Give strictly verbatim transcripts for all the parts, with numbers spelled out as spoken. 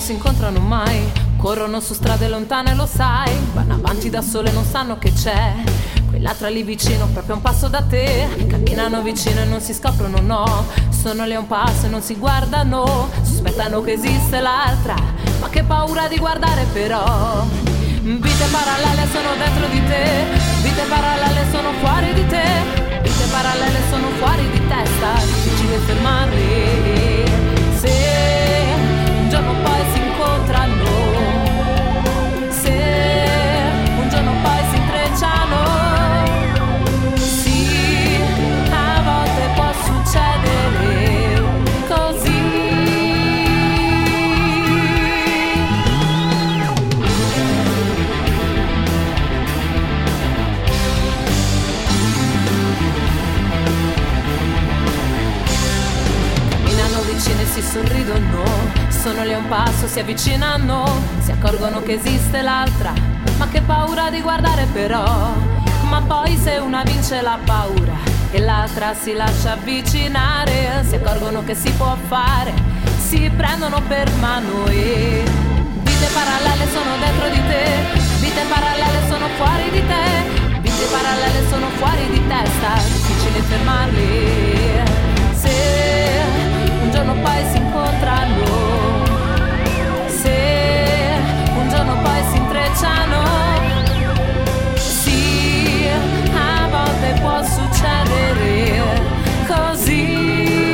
si incontrano mai, corrono su strade lontane, lo sai, vanno avanti da sole, non sanno che c'è quell'altra lì vicino, proprio a un passo da te. Camminano vicino e non si scoprono, no, sono lì a un passo e non si guardano, sospettano che esiste l'altra, ma che paura di guardare però. Vite parallele sono dentro di te, vite parallele sono fuori di te, vite parallele sono fuori di testa, difficile fermarli. Se un giorno poi si incontrano, se un giorno poi si intrecciano, sì, a volte può succedere così. Camminano vicine e si sorridono, sono lì a un passo, si avvicinano, si accorgono che esiste l'altra, ma che paura di guardare però. Ma poi se una vince la paura e l'altra si lascia avvicinare, si accorgono che si può fare, si prendono per mano e vite parallele sono dentro di te, vite parallele sono fuori di te, vite parallele sono fuori di testa, difficile fermarli. Se un giorno poi si incontrano, se un giorno poi si intrecciano, sì, a volte può succedere così.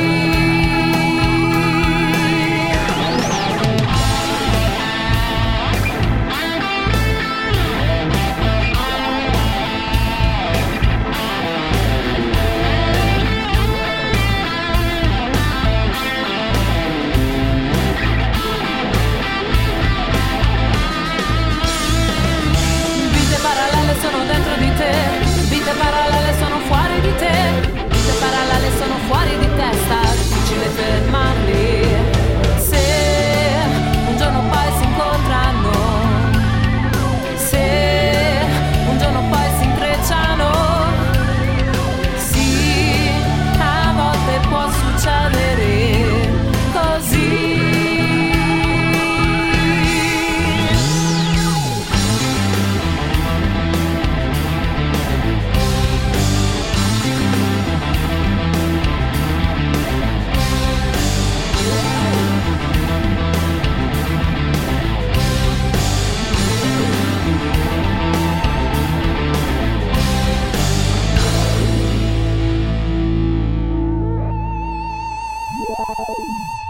Sono dentro di te, vite parallele sono fuori di te, vite parallele sono fuori di testa, difficile fermarli. Se un giorno poi si incontrano, se un giorno poi si intrecciano, sì, a volte può succedere così. Bye.